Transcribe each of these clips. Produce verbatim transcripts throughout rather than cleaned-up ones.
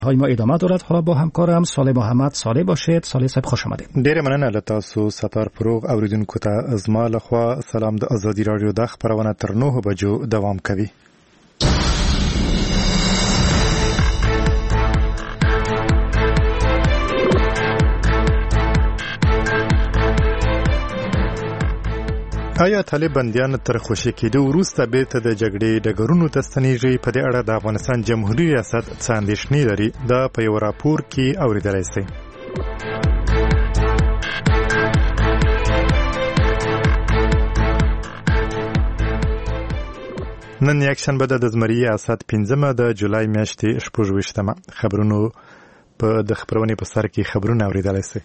های ما ادامه دارد. حالا با همکارم صالح محمد صالح باشید. صالح صاحب خوش آمدید. ډیره مننه له تاسو ستار پروغ اوریدونکو ته زما لخوا سلام. د ازادي رادیو د خبرونه تر نهه بجو دوام کوي. آیا طالب بندیان تر خوشي کېدو وروسته بیرته د جګړې ډګرونو ته ستنېږي؟ په دې اړه د افغانستان جمهوریت ریاست څه اندېښنې لري؟ دا په یو راپور کې اورېدلی شئ. نن یکشنبه ده، د زمري اسد پنځمه د جولای میاشتې شپږ ویشتمه. خبرونو په د خبرونې په سر کې خبرونه اورېدلی شئ.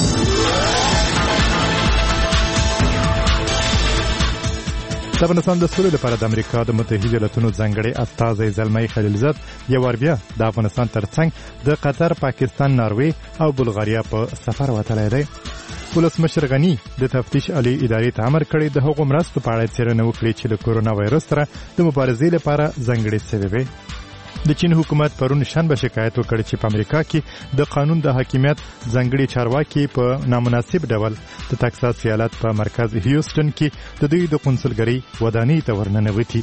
د افغانستان د سولې لپاره د امریکا د متحده ایالاتونو ځانګړی استازی زلمی خلیلزاد یو وار بیا د افغانستان ترڅنګ د قطر، پاکستان، ناروې او بلغاریا په سفر وتلی دی. ولسمشر غني د تفتیش عالی ادارې ته امر کړی د هغو مرستو په اړه څېړنه وکړي چې له کورونا وایرس سره د مبارزې لپاره ځانګړې شوې وي. د چین حکومت پرون شنبه شکایت وکړ چې په امریکا کې د قانون د حاکمیت ځانګړي چارواکي په نامناسب ډول د تکساس ایالت په مرکز هیوستن کې د دوی د قونسلګرۍ ودانۍ ته ورننوتي.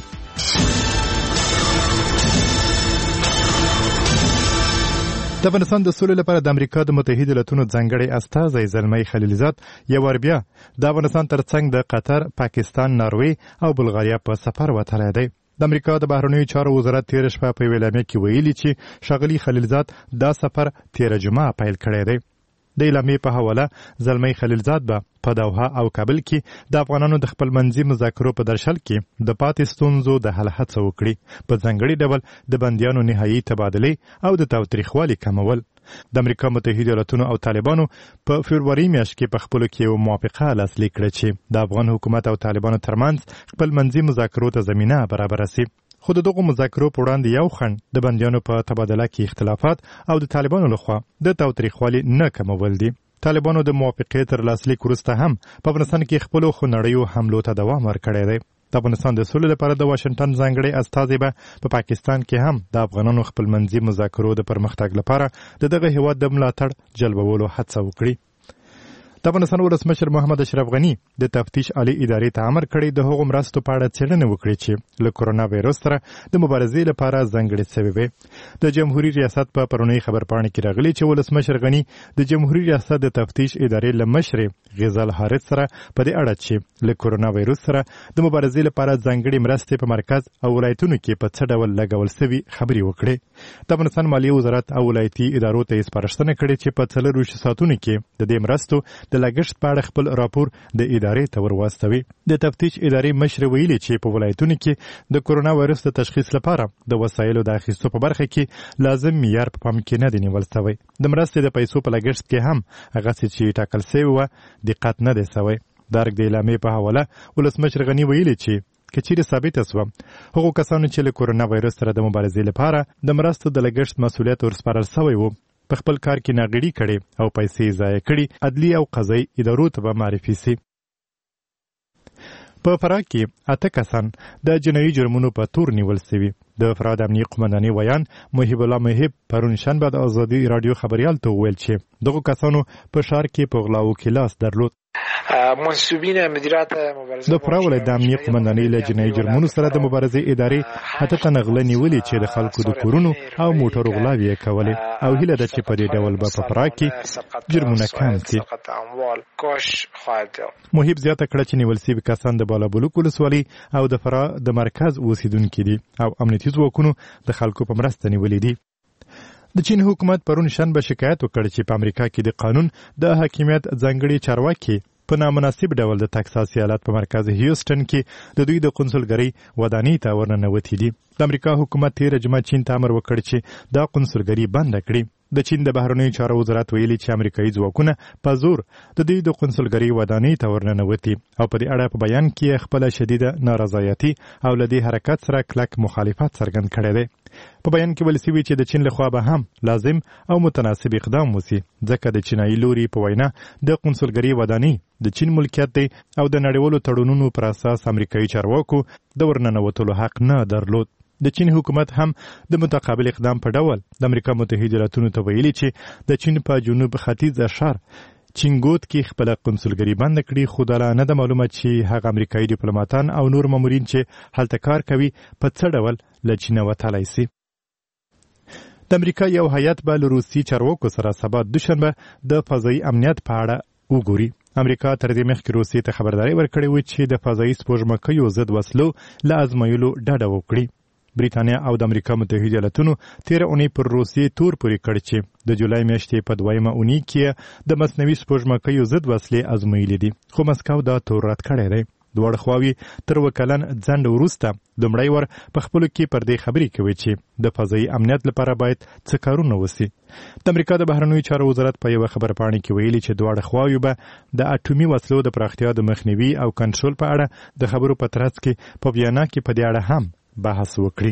د افغانستان د سولې لپاره د امریکا د متحده ایالاتونو ځانګړی استازی زلمی خلیلزاد یو وار بیا د افغانستان ترڅنګ د قطر، پاکستان، ناروې او بلغاریا په سفر وتلی دی. د امریکا د بهرنیو چارو وزارت تیر شپه په اعلامیه کې ویلي چې ښاغلي خلیلزاد دا سفر تیر جمعه پیل کړی دی. د اعلامیې په حواله زلمی خلیلزاد به په دوحه او کابل کې د افغانانو د خپلمنځي مذاکرو په درشل کې د پاتې ستونزو د حل هڅه وکړي، په ځانګړي ډول د بندیانو نهایي تبادلې او د تاوتریخوالي کمول. د امریکا متحده ایالاتونو او طالبانو په فبروري میاشت کې په خپلو کې یو موافقه لاسلیک کړه چې د افغان حکومت او طالبانو ترمنځ خپلمنځي مذاکرو ته زمینه برابره شي. خو د دغو مذاکرو په وړاندې یو خنډ د بندیانو په تبادله کې اختلافات او د طالبانو لخوا د تاوتریخوالي نه کمول دي. طالبانو د موافقې تر لاسلیک وروسته هم په افغانستان کې خپلو خونړیو حملو ته دوام ورکړی دی. د افغانستان د سولې لپاره د واشنګټن ځانګړی استازی به په پاکستان کې هم د افغانانو خپلمنځي مذاکرو د پرمختګ لپاره د دغه هیواد د ملاتړ جلبولو هڅه وکړي. د افغانستان ولسمشر محمد اشرف غني د تفتیش عالی ادارې ته امر کړی د هغو مرستو په اړه څېړنه وکړي چې له کورونا وایرس سره د مبارزې لپاره ځانګړې شوې وي. د جمهوریت ریاست په پرونۍ خبرپاڼې کې راغلي چې ولسمشر غني د جمهوریت ریاست د تفتیش ادارې له مشرې غزال حارث سره په دې اړه چې له کورونا وایرس سره د مبارزې لپاره ځانګړې مرستې په مرکز او ولایتونو کې په څه ډول لګول شوي خبرې وکړي. د افغانستان مالیې وزارت او ولایتي ادارو ته یې سپارښتنه کړې چې په څلرویشتو ساعتونو کې د دې مرستو د لګښت په اړه خپل راپور د ادارې ته ور واستوي. د تفتیش ادارې مشر ویلي چې په ولایتونو کې د کورونا وایرس د تشخیص لپاره د وسایلو د اخیستو په برخه کې لازم معیار په پام کې نه دی نیول شوی. د مرستې د پیسو په لګښت کې هم هغسې چې ټاکل شوی وه دقت نه دی شوی. د ارګ د اعلامیې په حواله ولسمشر غني ویلي چې که چیرې ثابته شوه هغو کسانو چې له کورونا وایرس سره د مبارزې لپاره د مرستو د لګښت مسؤلیت ورسپارل شوی و، په خپل کار کې ناغېړي کړي او پیسې ضایع کړي، عدلي او قضایي ادارو ته به معرفي شي. په فراه کې اته کسان د جنایي جرمونو په تور نیول شوي. د فراه د امنیې قومندانۍ ویان محب الله محب پرون شنبه د ازادي راډیو خبریال ته وویل چې دغو کسانو په ښار کې په غلاو کې لاس درلود. منصوبین مدیریت مبارزه د فراه ولایت د امنیې قومندانۍ له جنایي جرمونو سره د مبارزې ادارې اته تنه غله نیولي چې د خلکو د کورونو او موټرو غلاوې یې کولې او هیله ده چې په دې ډول به په فراه کې جرمونه کم شي. محب زیاته کړه چې نیول شوي کسان د بالابلوک ولسوالۍ او د فراه د مرکز اوسیدونکي دي او امنیتي ځواکونو د خلکو په مرسته نیولي دي. د چین حکومت پرون شنبه شکایت وکړ چې په امریکا کې د قانون د حاکمیت ځانګړي چارواکي په نامناسب ډول د تکساس ایالت په مرکز هیوستن کې د دوی د قونسلګرۍ ودانۍ ته ورننوتي دي. د امریکا حکومت تېره جمعه چین ته امر وکړ چې دا قونسلګري بنده کړي. د چین د بهرنیو چارو وزارت ویلي چې امریکایي ځواکونه په زور د دوی د قونسلګرۍ ودانۍ ته ورننوتي او په دې اړه په بیان کې خپله شدیده نارضایتي او له دې حرکت سره کلک مخالفت څرګند کړی دی. په بیان کې ویل شوي چې د چین لخوا به هم لازم او متناسب اقدام وشي ځکه د چینایي لوري په وینا د قونسلګرۍ ودانۍ د چین ملکیت دی او د نړیوالو تړونونو پر اساس امریکایي چارواکو د ورننوتلو حق نه درلود. د چین حکومت هم د متقابل اقدام په ډول د امریکا متحده ایالاتونو ته ویلي چې د چین په جنوب ختیځ اشار چینګوت کې خپل قونسلګري بند کړي، خو دا نه د معلومه چې هغه امریکایي ډیپلوماټان او نور مامورین چې هلته کار کوي په څه ډول له چین وتلی سي. د امریکا یو هیئت به له روسي چارواکو سره سبا دوشنبه د فضایي امنیت په اړه وګوري. امریکا تر دې مخکې روسیې ته خبرداری ورکړې وه چې د فضایي سپوږمکیو ضد وسلو له ازمایلو ډډه وکړي. بریتانیا او د امریکا متحده ایالاتونو تیره اونۍ پر روسیې تور پورې کړ چې د جولای میاشتې په دویمه اونۍ کې د مصنوعي سپوږمکیو ضد وسلې ازمایلې دي، خو مسکو دا تور رد کړی دی. دواړه خواوې تر وکلن ځنډ وروسته لومړی ور په خپلو کې پر دې خبرې کوي چې د فضایي امنیت لپاره باید څه کارونه وسي. د امریکا د بهرنیو چارو وزارت په یوه خبرپاڼې کې ویلي چې دواړه خواوې به د اټومي وسلو د پراختیا د مخنیوي او کنټرول په اړه د خبرو په ترڅ کې په ویانا کې په دې اړه هم بحث وکړي.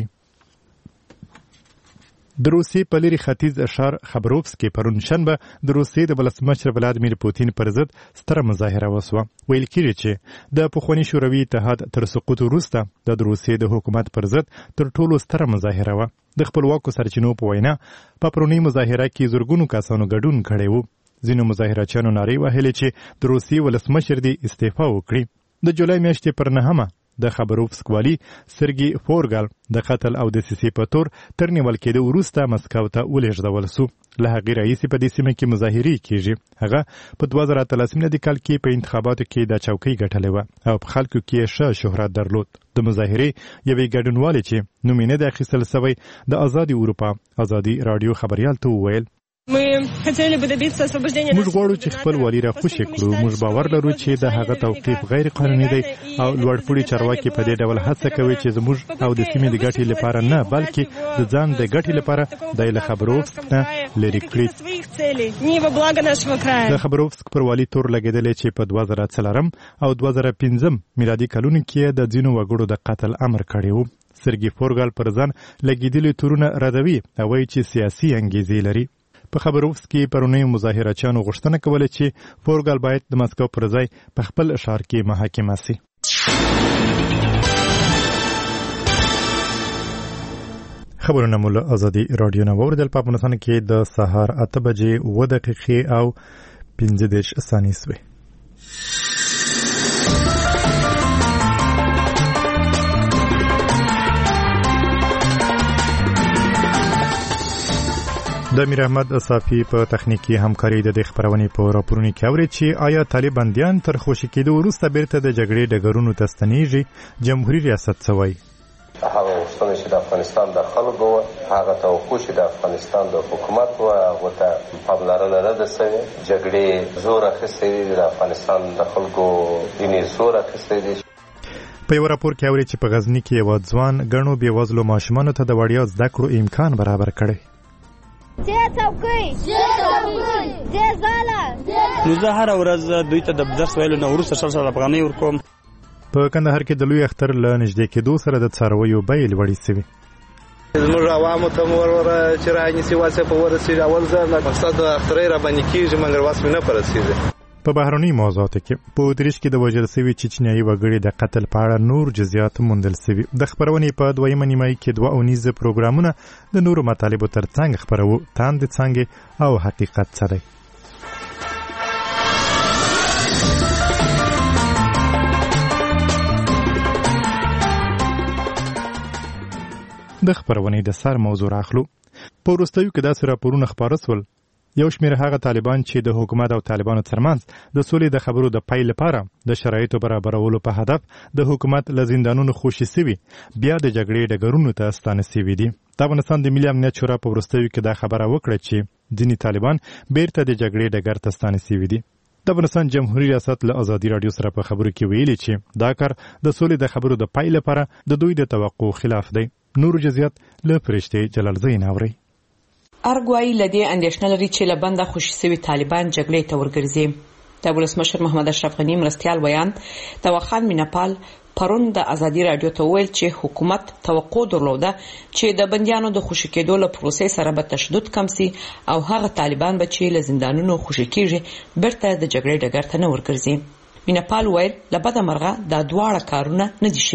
د روسیې په لرې ختیځ اشار خبروفسکي پرون شنبه د روسیې د ولسمشر ولادیمیر پوتین پر ضد ستره مظاهره وسوه. ویل کېږي چې د پخواني شوروي اتحاد تر سقوط وروسته د روسیې د حکومت پر ضد تر ټولو ستره مظاهره وه. د خپلواکو سرچینو په وینا په پرونۍ مظاهره کې زرګونو کسانو ګډون کړی و. ځینو مظاهرچیانو نارې وهلې چې د روسیې ولسمشر دې استعفا وکړي. د جولای میاشتې پر نهمه د خبروفسک والي سرګي فورګال د قتل او دسیسې په تور تر نیول کېدو وروسته مسکو ته ولېږدول سو. له هغې راهیسې په دې سیمه کې مظاهرې کېږي. هغه په دوه زره اتلسم کال کې په انتخاباتو کې د چوکۍ ګټلې وه او په خلکو کې ښه شهرت درلود. د مظاهرې یوې ګډونوالې چې نوم یې نه دی اخیستل سوی د ازادي اروپا ازادي راډیو خبریال ته وویل موږ غواړو چې خپل والي را خوشي کړو. موږ باور لرو چې د هغه توقیف غیر قانوني دی او لوړپوړي چارواکي په دې ډول هڅه کوي چې زموږ او د سیمې د ګټې لپاره نه بلکې د ځان د ګټې لپاره د خبروفسک نه لرې کړي. د خبروفسک پر والي تور لګېدلی چې په دوه زره څلورم او دوه زره پنځم میلادي کلونو کې د ځینو وګړو د قتل امر کړی و. سرګي فورګال پر ځان لګېدلي تورونه ردوي او وایي چې سیاسي انګیزې لري. په خبروفسکي پرونی مظاهرچیانو غوښتنه کوله چې فورګال باید د مسکو پر ځای په خپل ښار کې محاکمه سي. خبرونه مو له ازادي راډیو نه واوریدل. په افغانستان کې د سهار اته بجې اووه دقیقې او پنځه دېرش ثانیې سوې. د امیر احمد صافي په تخنیکی همکاري د دې خبرونې په راپورونو کې اوري چې آیا طالباندیان تر خوشي کېدو وروسته بیرته د جګړې ډګرونو ته ستنېږي. جمهوریت ریاست څه وایي؟ هغه غوښتنه چې د افغانستان د خلکو هغه توقع چې د افغانستان د حکومت و هغه ته پاملرنه نه ده سوې. جګړې زور اخیستی دی، د افغانستان د خلکو دیني زور اخیستی دی. په یو راپور کې اوري چې په غزني کې یو ځوان ګڼو بېوزلو ماشومانو ته د وړیا زده کړو امکان برابر کړی. نو زه هره ورځ دوی ته د درس ویلو نه وروسته شل سل افغانۍ ورکوم. په کندهار کې د لوی اختر له نږدې کېدو سره د څارویو بیې لوړې سوي. زموږ عوامو ته مو وروره چې رانیسي واسه په ورسېږي. اول ځل مقصد د اخترۍ راباندې کېږي مګر واس مې نه په رسېږي. په بهرني موضوعاتو کې په اتریش کې د وژل سوي چچنیایي وګړي د قتل په اړه نور جزئیات موندل سوي. د خبرونې په دویمه نیمایي کې دوه اونیزه پروګرامونه د نورو مطالبو تر څنګ خبرو تاندې څنګه او حقیقت څه دی. د خبرونې د سر موضوع راخلو. په وروستیو کې داسې راپورونه خپاره سول یو شمېر هغه طالبان چې د حکومت او طالبانو ترمنځ د سولې د خبرو د پیل لپاره د شرایطو برابرولو په هدف د حکومت له زندانونو خوشي سوي بیا د جګړې ډګرونو ته ستانه سوي دي. د افغانستان د ملي امنیت شورا په وروستیو کې دا خبره وکړه چې ځینې طالبان بیرته د جګړې ډګر ته ستانه سوي دي. د افغانستان جمهوریت ریاست له ازادي راډیو سره په خبرو کې ویلي چې دا کار د سولې د خبرو د پیل لپاره د دوی د توقع خلاف دی. نور جزئیات له فرشته جلال زین اوري. ارګوای لدی اندیشنه لري چې لبنده خوشي سوي طالبان جګړې ته ورګرځي. د ولسمشر محمد اشرف غنی مرستيال ویان توخان مینپال پرون د ازادي راډیو ته ویل چې حکومت توقع درلوده چې د بنديانو د خوشي کېدو له پروسې سره به تشدد کم سي او هغه طالبان به چې له زندانونو خوشي کیږي برته د جګړې ډګر ته نه ورګرځي. مینپال ویل لبده مرغه د دواړه کارونه نه دي شوي.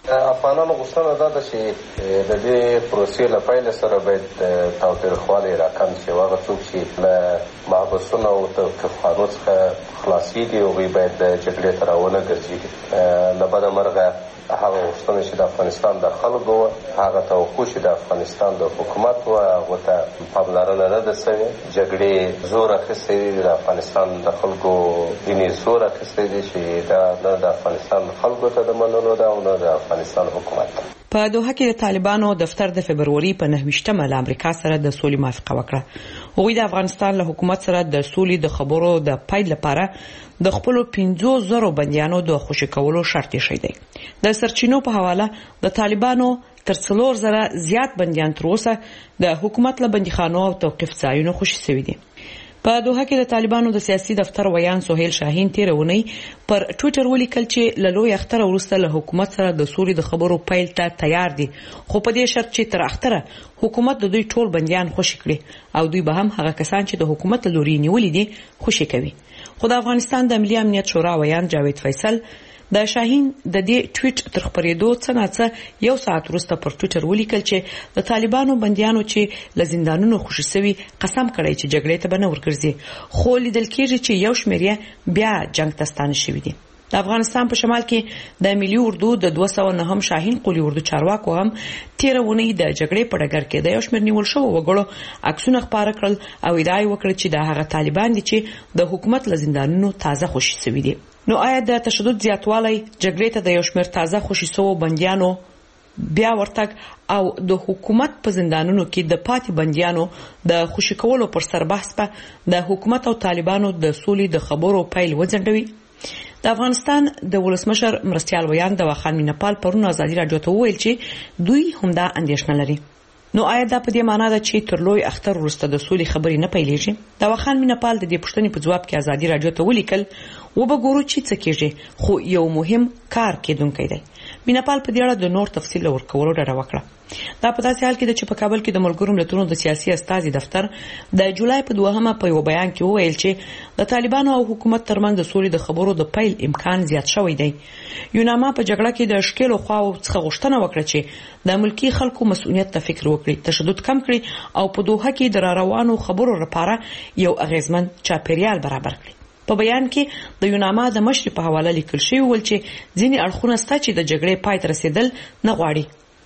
افغانانو غوښتنه دا ده چې د دې پروسې له پیل سره باید تاوتریخوالی راکم شي. هغه څوک چې له محبسونو او توقیفخانو څخه خلاصېږي هغوی باید جګړې ته راونه ګرځېږي. له بده مرغه هغه غوښتنه چې د افغانستان د خلکو وه، هغه توقع چې د افغانستان د حکومت وه، هغو ته پاملرنه نه ده سوې. جګړې زور اخیستی دی د افغانستان د خلکو، ځینې زور اخیستی دی چې دا نه د افغانستان خلکو ته د منلو ده او نه د افغانستان حکومت ته. په دوحه کې د طالبانو دفتر د فبروري په نهه ویشتمه له امریکا سره د سولې موافقه وکړه. هغوی د افغانستان له حکومت سره د سولې د خبرو د پیل لپاره د خپل پنځو زرو بندیانو د خوشی کولو شرط یې دی. د سرچینو په حواله د طالبانو تر څلور زره زیات بندیان تر اوسه د حکومت له بندیخانو او توقیف ځایونو خوشی شوي دي. په دوحه کې د طالبانو د سیاسي دفتر ویان سهیل شاهین تیرونی پر ټوئیټر ولیکل چې له لوی اختر وروسته له حکومت سره د سولې د خبرو پیل ته تیار دي، خو په دې شرط چې تر اختره حکومت د دوی ټول بندیان خوشی کړي او دوی به هم هغه کسان چې د حکومت له لوري نیولې دي خوشی کوي. خو د افغانستان د ملي امنیت شورا ویان جاوید فیصل د شاهین د دې ټویټ تر خبرېدو څه نه څه یو ساعت وروسته پر ټویټر ولیکل چې د طالبانو بندیانو چې له زندانونو خوشي شوي قسم کړی چې جګړې ته به نه ورګرځي، خو لیدل کېږي چې یو شمېر بیا جنگ ته ستانه شوي دي. د افغانستان په شمال کې د ملي اردو د دوه سوه نهم شاهین قولي اردو چارواکو هم تیرونی د جګړې په ډګر کې د یو شمېر نیول شوو وګړو عکسونه خپاره کړل او ادعا یې وکړه چې د هغه طالبان دي چې د حکومت له زندانونو تازه خوشي شوي دي. نو آیا د تشدد زیاتوالی جګړې ته د یو شمېر تازه خوشي شوو بندیانو بیا ورتګ او د حکومت په زندانونو کې د پاتې بندیانو د خوشي کولو پر سر بحث په د حکومت او طالبانو د سولې د خبرو پیل وځنډوي؟ د افغانستان د ولسمشر مرستیال ویان دواخان مینپال پرون ازادي راډیو ته وویل چې دوی همدا اندېښنه لري. نو آیا دا په دې معنی ده چې تر لوی اختر وروسته د سولې خبرې نه پیلېږي؟ دواخان مینپال د دې پوښتنې په ځواب کې ازادي راډیو ته ولیکل وبګورو چې څه کېږي، خو یو مهم کار کېدونکی دی. مینپال په دې اړه د نور تفصیل ورکولو ډډه وکړه. دا په داسې حال کې ده چې په کابل کې د ملګرو ملتونو د سیاسي استازي دفتر د جولای په دوهمه په یو بیان کې وویل چې د طالبانو او حکومت ترمنځ د سولې د خبرو د پیل امکان زیات شوی دی. یوناما په جګړه کې د ښکېلو خواو څخه غوښتنه وکړه چې د ملکی خلکو مسؤلیت ته فکر وکړي، تشدد کم کړي او په دوحه کې د راروانو خبرو لپاره یو اغیزمن چاپیریال برابر کړي. په بیان کې د یوناما د مشر په حواله لیکل شوی ول چې ځینې اړخونه ستا چې د جګړې پای ته رسیدل نه غواړي،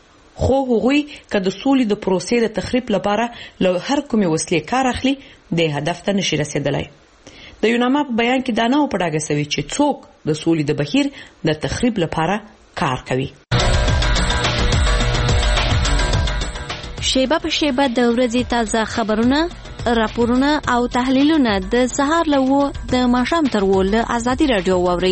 خو هغوی که د سولې د پروسې د تخریب لپاره له هر کومې وسلې کار اخلي د هدف ته نشي رسیدلی. د یوناما په بیان کې دا نه و په ډاګه سوي چې څوک د سولې د بهیر د تخریب لپاره کار کوي. شیبه په شیبه د ورځې تازه خبرونه، راپورونه او تحلیلونه د سهار له وو د ماښام تر وو له ازادي راډیو واورئ.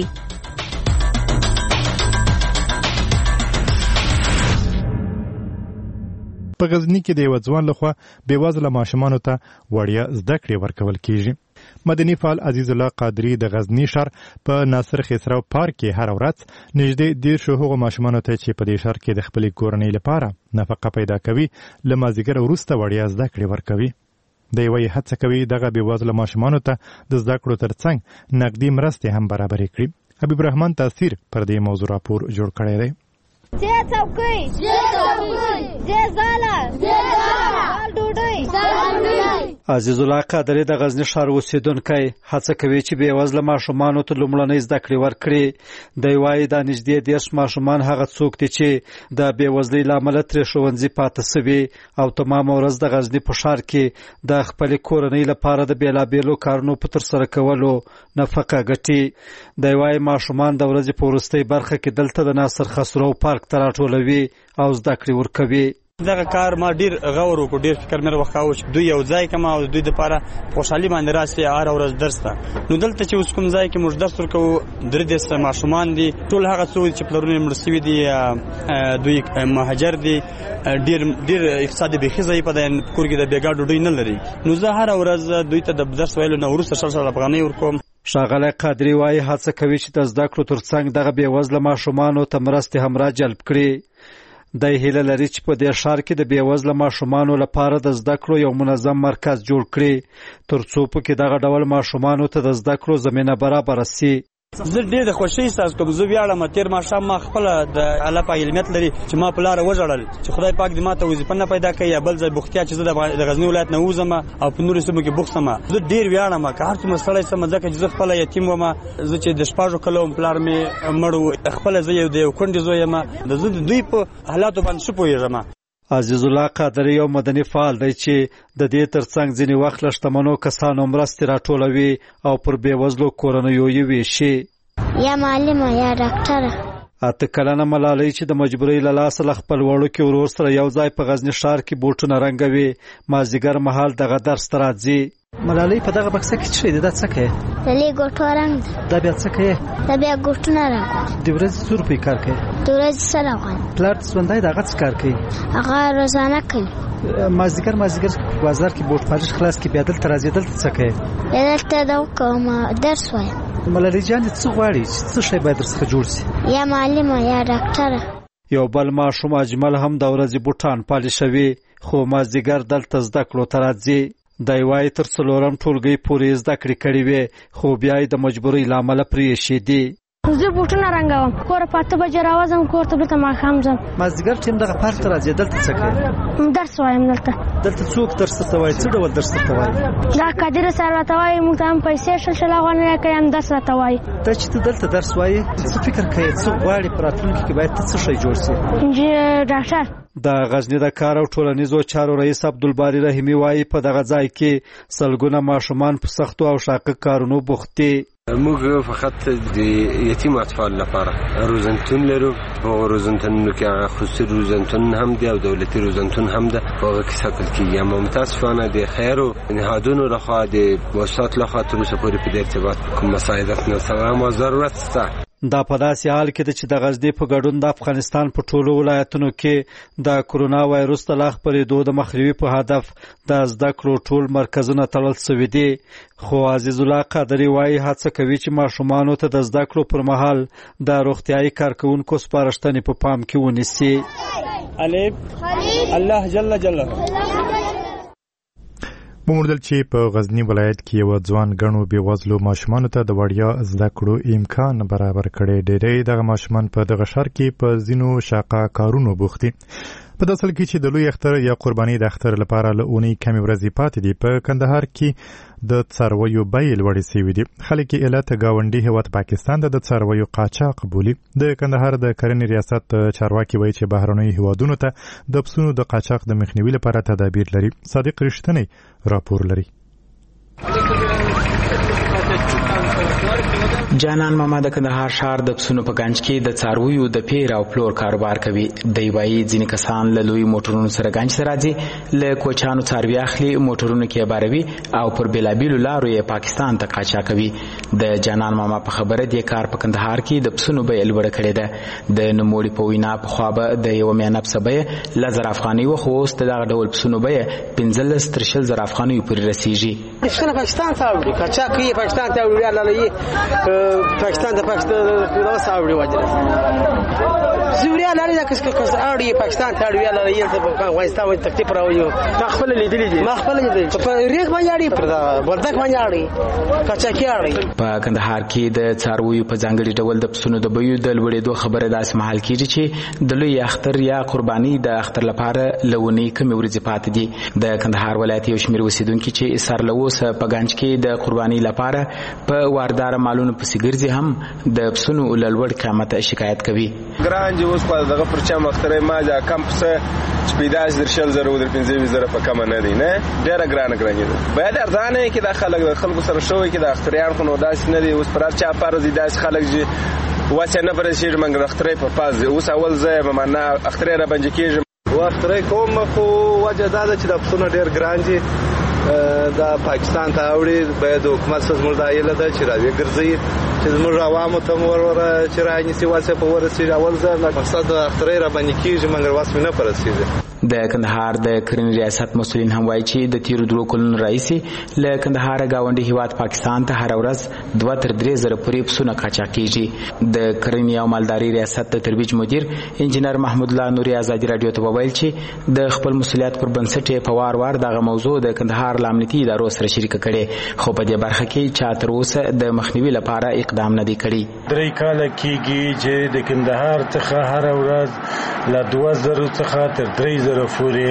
په غزني کې د یو ځوان لخوا بېوزله ماشومانو ته وړیا زده کړې ورکول کیږي. مدني فعال عزیز الله قادری د غزني ښار په ناصر خسرو پارک کې هر ورځ نږدې دېرشو هغو ماشومانو ته چې په دې ښار کې د خپلې کورنۍ لپاره نفقه پیدا کوي له مازدیګر وروسته وړیا زده کړې ورکوي. د یوې هڅه کوي دغه بېوزله ماشومانو ته د زده کړو ترڅنګ نقدي مرستې هم برابرې کړي. حبیب الرحمن تاثیر پر دې موضوع راپور جوړ کړی دی. زه څوکۍ زه څوکۍ زه زاله زه زاله ډوډۍ ډوډۍ. عزیز الله قادری د غزنی ښار اوسیدونکی هڅه کوي چې بېوزله ماشومانو ته لومړنۍ زده کړې ورکړي. دی وایي دا نږدې دېرش ماشومان هغه څوک دي چې د بېوزلۍ له امله ترې ښوونځي پاته سوي او تمامه ورځ د غزني په ښار کې د خپلې کورنۍ لپاره د بېلابېلو کارونو په ترسره کولو نفقه ګټي. دی وایي ماشومان د ورځې په وروستۍ برخه کې دلته د ناصر خسرو پارک ته راټولوي او زده کړې ورکوي. دغه کار ما ډیر غور وکړ، ډیر فکر مې وکاوه چې دوی یو ځای کما او دوی د لپاره خوشحالي باندې راسي هر ورځ درس ته. نو دلته چې اوس کوم ځای کې موږ درس ورکوو درې دېرش ماشومان دي، ټول هغه څو چې پلرونه مړ شوي دي، دوی مهاجر دي، ډیر ډیر اقتصادي بې ښځې په دې کور کې د بېګا ډوډۍ نه لري. نو زه هر ورځ دوی ته د درس ویلو نه وروسته شل شل افغانۍ ورکوم. ښاغلی قادري وایي هڅه کوي چې د زده کړو ترڅنګ دغه بېوزله ماشومانو ته مرستې هم را جلب کړي. دی هیله لري چې په دې ښار کې د بېوزله ماشومانو لپاره د زده کړو یو منظم مرکز جوړ کړي تر څو پکې دغه ډول ماشومانو ته د زده کړو زمینه برابره سي. زه ډېر د خوښۍ احساس کوم. زه ویاړم تېر ماښام ما خپله د الله پاک علمیت لري چې ما په لاره وژړل چې خدای پاک دې ما ته وظیفه نه پیدا کړي یا بل ځای بوختیا چې زه د غزني ولایت نه ووځم او په نورو سیمو کې بوخت شم. زه ډېر ویاړم که هر څومره ستړی شم ځکه چې زه خپله یتیم وم. زه چې د شپږو کلو پلار مې مړ و، خپله زه یو د یو کونډې زوی یم. زه د دوی په حالاتو باندې ښه پوهېږم. عزیز الله قادری یو مدني فعال دی چې د دې ترڅنګ ځینې وخت له شتمنو کسانو مرستې راټولوي او پر بېوزلو کورنیو یې ویشي. یا معلمه یا ډاکټره. اته کلنه ملالۍ چې د مجبورۍ له لاسه له خپل وړوکي ورور سره یو ځای په غزني ښار کې بوټونه رنګوي، مازدیګر مهال دغه درس ته راځي. ملالۍ په دغه بکسه کې څه دی؟ دا څه کوي؟ د لیګوټو رنګ. دا بیا څه کوي؟ دا بیا ګوټونه رنګ. د ورځې څو روپۍ کار کوي؟ د ورځې سل افغان. پلار دې ژوندی دی، هغه څه کار کوي؟ هغه روزانه کوي. مازدیګر مازدیګر بازار کې بوټ پالش خلاص کې بیا دلته راځي. دلته څه کوي؟ دلته دا کوم درس وایم. ملالۍ جانې څه غواړي چې څه شی باید درڅخه جوړ شي؟ یا معلمه یا ډاکټره. یو بل ماشوم اجمل هم د ورځې بوټان پالشوي خو مازدیګر دلته زده کړو ته راځي. دی وایي تر څلورم ټولګۍ پورې زده کړې کړې وې خو بیا یې د مجبورۍ له امله پرېښودې. زه بوټونه رنګوم، کور په اته بجې راوځم، کور ته بېرته ماښام ځم. مازدیګر ټیم دغه پارک ته راځي. دلته څه کوي؟ درس وایم. دلته دلته څوک درس درته وایي؟ څه ډول درس درته وایي؟ دا قادر صاحب راته وایي موږ ته هم پیسې شل شل افغانۍ راکوي، هم درس راته وایي. دا چې ته دلته درس وایي څه فکر کوې؟ څه غواړې په راتلونکي کې باید ته څه شی جوړ شي؟ ډاکټر. د غزني د کار او ټولنیزو چارو رئیس عبدالباري رحیمي وایي په دغه ځای کې سلګونه ماشومان په سختو او شاقه کارونو بوخت دي. موږ فقط د یتیم اطفال لپاره روزنتون لرو. په روزنتونونو کې خصوصي روزنتون هم دی او دولتي روزنتون هم ده. په هغه کې ساتل کېږي. اما متاسفانه د خیرو نهادونو لخوا د وسات لخوا تر اوسه پورې په دې ارتباط کوم مساعدت نه شوی. اما ضرورت شته. دا په داسې حال کې ده چې د غزني په ګډون د افغانستان په ټولو ولایتونو کې د کرونا وایرس د لا خپرېدو د مخنیوي په هدف د زده کړو ټول مرکزونه تړل شوي دي. خو عزیز الله قادری وایي هڅه کوي چې ماشومانو ته د زده کړو پر مهال د روغتیایي کارکوونکو سپارښتنې په پام کې ونیسي. الف الله جل جلاله. وموندل چې په غزنی ولایت کې یو ځوان غنو بېوزلو ماشومانو ته د وړیا زده کړو امکان برابر کړي. ډېری دغه ماشومان په دغه ښار کې په ځینو شاقه کارونو بوخت دي. په داسې کې چې د لوی اختر یا قرباني د اختر لپاره له اونۍ کمې ورځې پاتې دي، په کندهار کې د څارویو بیې لوړې شوي دي. خلک یې علت ګاونډي هیواد پاکستان د څارویو قاچاق بولي. د کندهار د کرنې ریاست چارواکي وایي چې بهرنیو هیوادونو ته د پسونو د قاچاق د مخنیوي لپاره تدابیر لري. صادق رښتینی راپور لري. جانان ماما د کندهار ښار د پسونو په ګنج کې د څارویو د پیر او پلور کاروبار کوي. دی وایي ځینې کسان له لوی موټرونو سره ګنج ته راځي، له کوچانو څاروي اخلي، موټرونو کې یې باروي او پر بېلابېلو لارو یې پاکستان ته قاچا کوي. د جانان ماما په خبره دې کار په کندهار کې د پسونو بیه لوړه کړې ده. د نوموړي په وینا پخوا به د یوه میانه پسه بیه لس زره افغانۍ وه، خو اوس د دغه ډول پسونو بیه پنځلس تر شل زره افغانیو پورې رسیږي. پاکستان ته وړي قاچاق کوي، پاکستان ته وړي لاله پاکستان د پاکستان د وساوړي وجره زوریا لري د کس کس اړي پاکستان ته اړي لاله یې په افغانستان وي تکلیف راوړي. ما خپل لیدلې دي ما خپل لیدلې په ریګ باندې اړي پر دا وردک باندې اړي قاچاقي اړي. په کندهار کې د څارویو په ځانګړي ډول د پسونو د بیو د لوړېدو خبره داسې مهال کېږي چې د لوی اختر یا قرباني د اختر لپاره لونی کمې ورځې پاتې دي. د کندهار ولایت یو شمېر اوسېدونکي چې سر له اوسه په ګنج کې د قرباني لپاره په واردار مالونو پسې ګرځي هم د پسونو له لوړ قیمت شکایت کوي. ګران چې اوس په دغه پرچم اخترې ما دا کم پسه چې پیدا شي در شل زره او در پنځه ویشت زره په کمه نه دی، نه ډېره ګرانه ګرانې ده. باید ارزانه یې کې دا خلک د خلکو سره شوی کې د اختریان خو نو داسې نه دی. اوس پر هر چا فرض دي داسې خلک چې واسه نه برسېږي موږ د اخترې په پاس دی. اوس اول زه یم معنا اخترې را بنجې کېږم و اخترې کوم خو وجه دا ده چې د پسونه ډېر ګران دي دا پاکستان ته اوړي. باید حکومت څه زموږ دا ایله ده چې راوي ګرځي چې زموږ عوامو ته مور وره چې رانیسي واسه په ورسېږي. اول ځل مقصد د اخترې را باندې کېږي مګر واس مې نه پرسېږي. د کندهار د کرنې ریاست مسؤلین هم وایي چې د تیرو درو کلونو راهیسې له کندهار گاونډي هیواد پاکستان ته هر ورځ دوه تر درې زره پورې پسونه قاچاق کیږي. د کرنې او مالداري ریاست د ترویج مدیر انجینر محمود الله نوري ازادي رادیو ته وویل چې د خپل مسؤلیت پر بنسټ په وار وار دغه موضوع د کندهار امنیتي ادارو سره شریک کړي، خو په دې برخه کې چا تر اوسه د مخنیوي لپاره اقدام نه دی کړی. درې کاله کېږي چې د کندهار څخه هر ورځ له دوه زره څخه تر درې زره پورې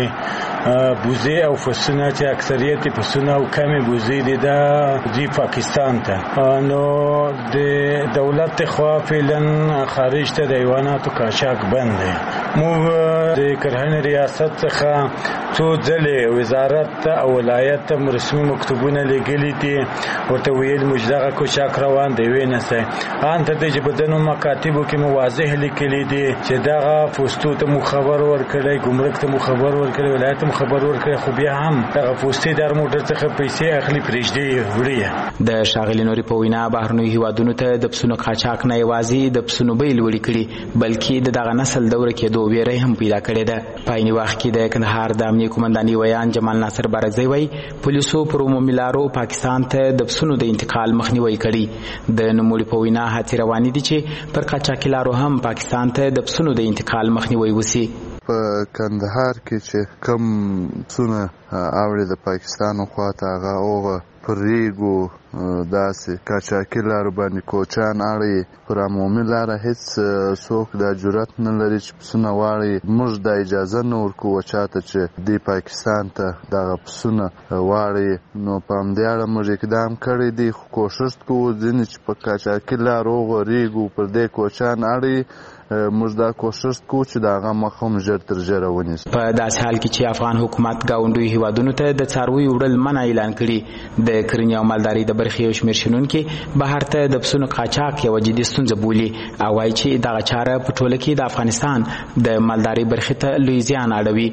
بوزي او فسونه چې اکثریت فسونه او کمی بوزي دي دا دی پاکستان ته، نو د دولت خوا فعلا خارج ته د حیواناتو قاچاق بند دی. موږ د کرنې ریاست څخه څو ځلې وزارت او ولایت ته رسمي مکتوبونه لېږلي دي، ورته ویل موږ دغه قاچاق روان دی وینسئ. ان ته د بدنو مکاتبو کې مو واضح لیکلي دي چې دغه پوسټو ته مو خبر ورکړی، ګمرک ته مو خبر ورکړی، ولایت ته مو خبر ورکړی، خو بیا هم دغه پوسټې در موټر څخه پیسې اخلي پرېږدي وړي. د ښاغلي نوري په وینا بهرنیو هیوادونو ته د پسونو قاچاق نه یوازې د پسونو بیې لوړې کړي بلکې د دغه نسل د ورکېدو ویره هم پیدا کړې ده. په عین وخت کې د کندهار د امنیه قومندانۍ ویان جمال ناصر بارکزی وایي پولیسو پر عمومي لارو پاکستان ته د پسونو د انتقال مخنیوی کړي. د نوموړي په وینا هڅې روانې دي چې پر قاچاقي لارو هم پاکستان ته د پسونو د انتقال مخنیوی وشي. په کندهار کې چې کم پسونه اوړي د پاکستان خواته هغه اوغه پر ریګو داسې قاچاقي لارو باندې کوچان اړي، پر عمومي لاره هیڅ څوک دا جرأت نه لري چې پسونه واړي. موږ دا اجازه نه ورکوو چاته چې دی پاکستان ته دغه پسونه واړي، نو په همدې اړه موږ اقدام کړی دی، خو کوښښ کوو ځینې چې په قاچاقي لارو ریګو پر دې کوچان اړي موږ دا کوښښ کوو چې د هغه مخ هم ژر تر ژره ونیسو. په داسې حال کې چې افغان حکومت ګاونډیو هیوادونو ته د څارویو وړل منع اعلان کړي، د کرنې او مالدارۍ د برخې یو شمېر شنونکي بهر ته د پسونو قاچاق یوه جدي ستونزه بولي او وایي چې دغه چاره په ټوله کې د افغانستان د مالدارۍ برخې ته لوی زیان اړوي.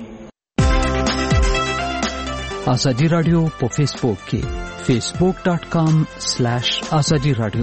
ازادي رادیو په فیسبوک کې فیسبوک ډاټ کام سلیش ازادي رادیو.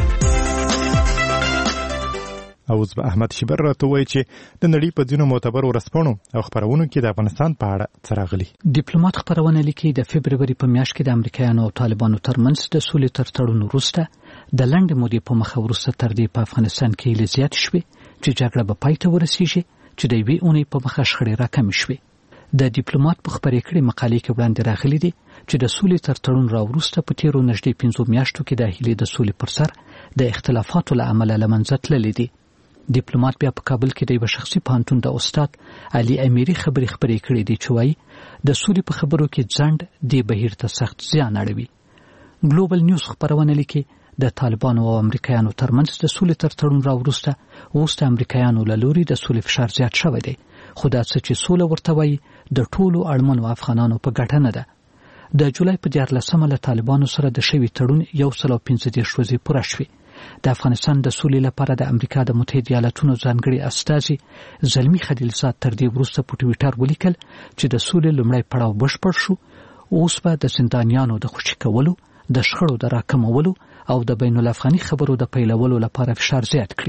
اوس به احمد شیبر راته وایي چې د نړۍ په ځینو معتبرو ورځپاڼو او خپرونو کې د افغانستان په اړه څه راغلي. ډیپلوماټ خپرونه لیکي د فبروري په میاشت کې د امریکایانو او طالبانو ترمنځ د سولې تر تړون وروسته د لنډې مودې په مخه وروسته تر دې په افغانستان کې هیلې زیاتې شوې چې جګړه به پای ته ورسیږي، چې د یوې اونۍ په مخه شخړې راکمې شوې. د ډیپلوماټ په خپرې کړې مقالې کې وړاندې راغلي دي چې د سولې تر تړون راوروسته په تیرو نږدې پنځو میاشتو کې د هیلې د سولې پر سر د اختلافاتو له امله له منځه تللې دي. ډیپلوماټ بیا په کابل کې د یو شخصي پوهنتون د استاد علي امیري خبرې خبرې کړې دي چې وایي د سولې په خبرو کې ځنډ د بهیر ته سخت زیان اړوي. ګلوبل نیوز خبرونه لیکي د طالبانو او امریکایانو ترمنځ د سولې تر تړون راوروسته اوس د امریکایانو له لوري د سولې فشار زیات شوی دی، خو دا څه چې سوله ورته وایي د ټولو اړمنو افغانانو په ګټه نه ده. د جولای په دیارلسمه له طالبانو سره د شوي تړون یو سل او پنځه دېرش ورځې پوره شوې. د افغانستان د سولې لپاره د امریکا د متحده ایالاتونو ځانګړي استازي زلمی خلیلزاد تر دې وروسته په ټویټر ولیکل چې د سولې لومړی پړاو بشپړ شو، اوس به د زندانیانو د خوشي کولو، د شخړو د راکمولو او د بین الافغاني خبرو د پیلولو لپاره فشار زیات کړي.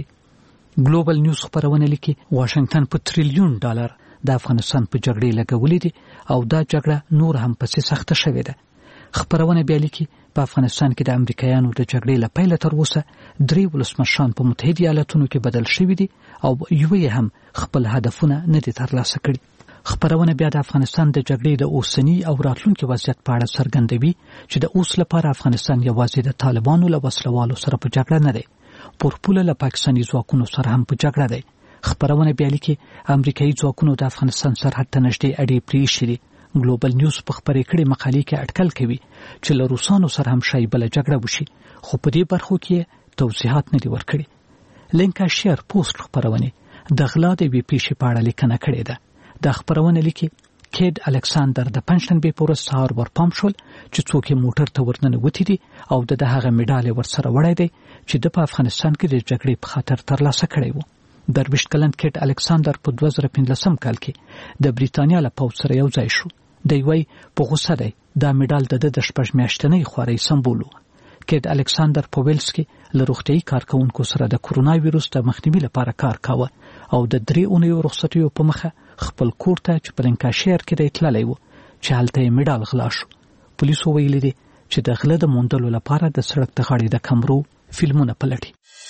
ګلوبل نیوز خبرونه لیکي واشنگټن په تریلیون ډالر د افغانستان په جګړې لګولې دي او دا جګړه نور هم پسې سخته شوې ده. خبرونه بیا لیکي په افغانستان کې د امریکایانو د جګړې له پیله تر اوسه درې ولسمشران په متحده ایالاتونو کې بدل شوي دي او یو یې هم خپل هدفونه نه دي ترلاسه کړي. خبرونه بیا د افغانستان د جګړې د اوسنی او راتلونکي وضعیت په اړه څرګندوي چې د اوس لپاره افغانستان یوازې د طالبانو له وسلوالو سره په جګړه نه دی، پورپوله له پاکستاني ځواکونو سره هم په جګړه دی. خبرونه بیا لیکي امریکایي ځواکونو د افغانستان سرحد ته نږدې اډې پرېښي دي. ګلوبل نیوز په خبرې کړې مقالې کې اټکل کوي چې له روسانو سره هم شاید بله جګړه وشي، خو په دې برخو کې توضیحات نه دي ورکړي. لینکاشیر پوسټ خبرونه د غلا د یوې پیښې په اړه لیکنه کړې ده. دا خبرونه لیکي کېډ الکساندر د پنځشنبې په ورځ سهار ورپام شول چې څوک یې موټر ته ورننوتي دي او د هغه میډال ورسره وړی دی چې د په افغانستان کې د جګړې په خاطر ترلاسه کړی و. درویشت کلن کېډ الکساندر په دوه زره پنځلسم کال کې د بریتانیا له پوځ سره یو ځای شو. دی وایي په غوسه دی دا میډال د ده د شپږ میاشتنۍ خوارۍ سمبول و. کېډ الکساندر په ویلز کې له روغتیایي کارکوونکو سره د کورونا ویروس د مخنیوي لپاره کار کاوه او د درې اونیو رخصتیو په مخه خپل کور ته چې په لنکاشیر کې دی تللی و چې هلته یې میډال غلا شو. پولیسو ویلي دي چې د غله د موندلو لپاره د سړک د غاړې د کمرو فلمونه پلټي.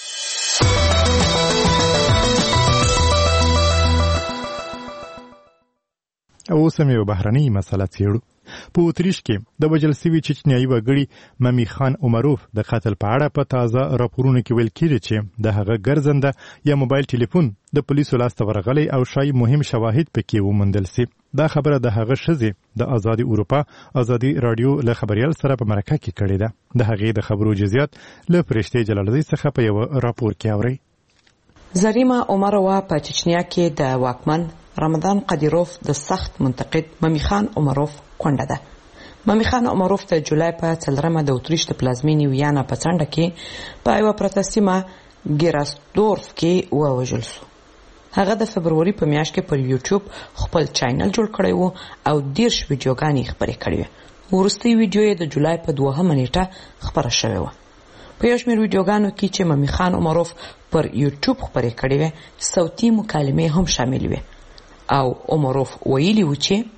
اوس هم یو بهرنۍ مسله څېړو. په اتریش کې د وژل سوي چچنیایي وګړي ممی خان عمروف د قتل په اړه په تازه راپورونو کې ویل کېږي چې د هغه ګرځنده یا موبایل ټلیفون د پولیسو لاسته ورغلی او شایي مهم شواهد پکې وموندل سي. دا خبره د هغه ښځې د ازادي اروپا ازادي رادیو له خبريال سره په مرکه کې کړې ده. د هغې د خبرو جزئیات له فرشتې جلالزی څخه په یو راپور کې اوري. زریما عمروا په چچنیا کې د واکمن رمضان قدیروف د سخت منتقد ممی خان عمروف کونډه ده. ممی خان عمروف د جولای په څلرمه د اتریش د پلازمینې ویانا په څنډه کې په یوه پرته سیمه ګیراسدورف کې ووژل شو. هغه د فبروري په میاشت کې پر یوټیوب خپل چینل جوړ کړی و او دیرش ویډیوګانې خپرې کړې وې. وروستۍ ویډیو یې د جولای په دوهمه نیټه خپره شوې وه. په یو شمېر ویډیوګانو کې چې ممی خان عمروف پر یوټیوب خپرې کړې وې صوتي مکالمې هم شامل وې او عمروف ویلي و چې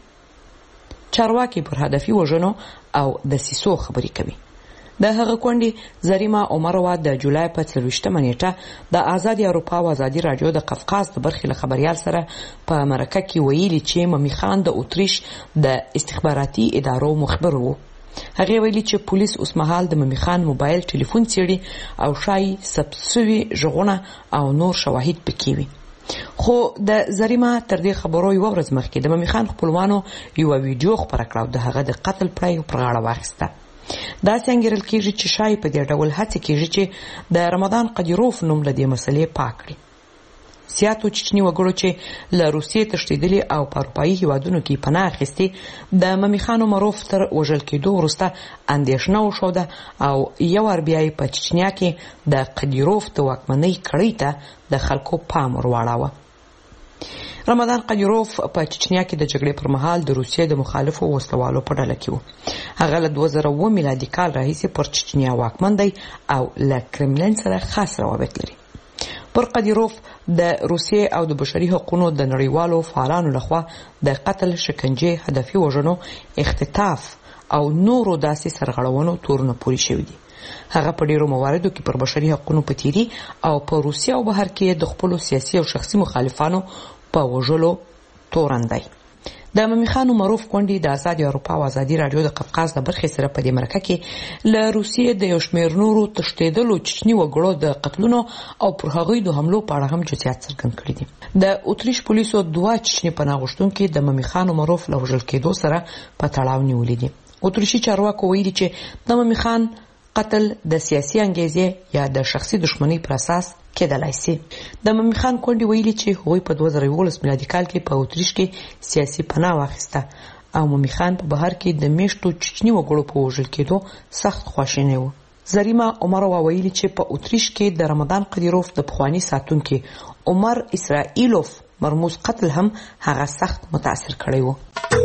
چارواکي پر هدفي وژنو او د سیسو خبرې کوي. د هغه کونډې زریما عمروا د جولای په څلوېښتمه نیټه د آزادي اروپا او آزادي رادیو د قفقاز د برخې له خبريال سره په مرکه کې ویلي چې ممی خان د اتریش د استخباراتي ادارو مخبر و. هغه ویلي چې پولیس اوس مهال د ممی خان موبایل ټلیفون څېړي او شایي ثبت شوي غږونه او نور شواهد پکې وي. خو د زریما تر دې خبرو یو ورځ مخکې د ممی خان خپلوانو یو ویډیو خپره کړه او د هغه د قتل پړی پر غاړه واخیسته. دا څنګه کېږي چې شای په دې ډول هڅه کېږي چې د رمضان قدیروف نوم له دې مسلې پاک کړي. سیاتو چچني وګړو چې له روسیې تښتېدلي او په اروپایي هیوادونو کې پناه اخیستې د ممی خان عمروف تر وژل کېدو وروسته اندېښنه وښوده او یو وار بیا یې په چچنیا کې د قدیروف د واکمنۍ کړۍ ته د خلکو پام ور واړاوه. رمضان قدیروف په چچنیا کې د جګړې پر مهال د روسیې د مخالفو وسلوالو په ډله کې و. هغه له دوه زره اووه میلادي کال راهیسې پر چچنیا واکمن دی او له کرملین سره خاص روابط لري. پر قدیروف د روسیې او د بشري حقوقو د نړیوالو فعالانو لخوا د قتل، شکنجې، هدفي وژنو، اختطاف او نورو داسې سرغړونو تورونه پوري شوي دي. هغه په ډیرو مواردو کې پر بشري حقوقو په تیری او په روسیه او بهر کې د خپل سیاسي او شخصي مخالفانو په وژلو تورندای. د ممی خان عمروف کونډې د آزادي اروپا او آزادي رادیو د قفقاز د برخې سره په دې مرکه کې له روسیې د یو شمېر نورو تښتېدلو چچني وګړو د قتلونو او پر هغوی د حملو په اړه هم جزئیات څرګند کړي دي. د اتریش پولیسو دوه چچني پناه غوښتونکي د ممی خان عمروف له وژل کېدو سره په تړاو نیولي دي. اتریشي چارواکو ویلي چې د ممی خان قتل د سیاسي انګیزې یا د شخصي دښمنۍ پر اساس کېدلای شي. د ممی خان کونډې ویلي چې هغوی په دوه زره یولس میلادي کال کې په اتریش کې سیاسي پناه واخیسته او ممی خان په بهر کې د میشتو چچني وګړو په وژل کېدو سخت خواشینی و. زریما عمروا ویلي چې په اتریش کې د رمضان قدیروف د پخواني ساتونکي عمر اسرائیلوف مرموز قتل هم هغه سخت متاثر کړی و.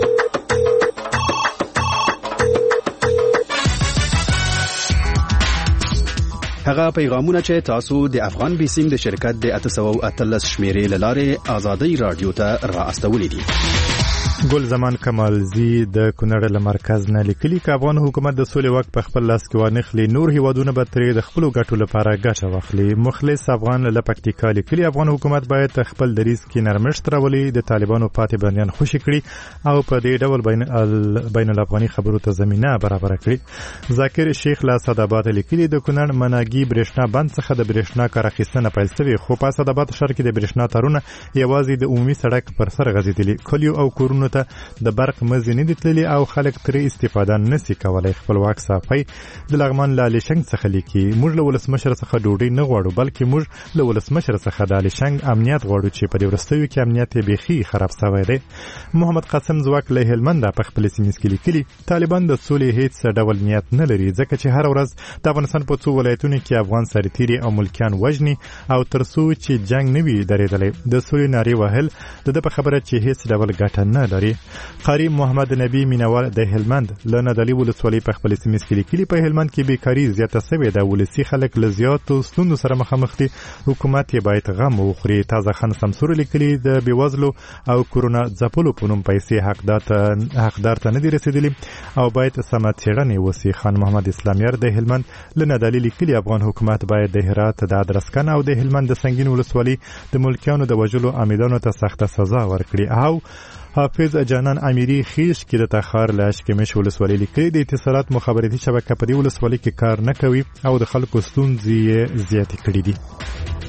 هغه پیغامونه چې تاسو د افغان بیسیم د شرکت د اته سوه او اتلس شمیرې له لارې آزادۍ رادیو ته را استولې دي. ګل زمان کمالزی د کونړ له مرکز نه لیکلي چې افغان حکومت د سولې واک په خپل لاس کې وانخلي، نور هیوادونه به ترې د خپلو ګټو لپاره ګټه واخلي. مخلص افغان له پکتیکا لیکلي افغان حکومت باید خپل دریځ کې نرمښت راولي، د طالبانو پاتې بندیان خوشي کړي او په دې ډول بین بین الافغاني خبرو ته زمينه برابر کړي. ذاکر شیخ له اسداباد لیکلي د کونړ مناګي برېښنا بند څخه د برېښنا کار اخیستنه پیل شوې، خو په اسداباد ښار کې د برېښنا تارونه یوازې د عمومي سړک پر سر غځېدلي. کلیو او کورونو ته د برق مزي نه دي تللي او خلک ترې استفاده نشي کولای. خپلواک صافي د لغمان له لشنګ څخه لیکي موږ له ولسمشر څخه ډوډۍ نه غواړو، بلکې موږ له ولسمشر څخه د لشنګ امنیت غواړو چې په دې ورستیو کې امنیت بیخي خراب شوی دی. محمد قاسم زواک له هلمند په خپل سیمه کې لیکلي طالبان د سولې هیڅ ډول نیت نه لري، ځکه چې هر ورځ د افغانستان په څو ولایتونو کې افغان سرتیري او ملکیان وژني او ترڅو چې جنگ نه وي درېدلی د سولې نارې وهل د په خبره چې هیڅ ډول ګټه نه لري. لري. قاری محمد نبی مینوال د هلمند له نادعلي ولسوالۍ په خپل سیمه کې لیکلي په هلمند کې بیکاري زیاته شوې ده، ولسي خلک له زیاتو ستونزو سره مخامخ دي، حکومت یې باید غم وخوري. تازه خان سمسور لیکلي د بیوزلو او کورونا ځپلو په نوم پیسې حقدار حقدار ته نه دي رسیدلي او باید سمه څېړنې وسي. خان محمد اسلامیار د هلمند له نادعلي لیکلي افغان حکومت باید د هرات د ادرسکن او د هلمند د سنگین ولسوالۍ د ملکیانو د وژلو عاملانو ته سخته سزا ورکړي. او حافظ جانان امیری خیش کې د تخار له اشکمش ولسوالۍ لیکلي د اتصالات مخابراتي شبکه په دې ولسوالۍ کې کار نه کوي او د خلکو ستونزې زیاتې کړې دي.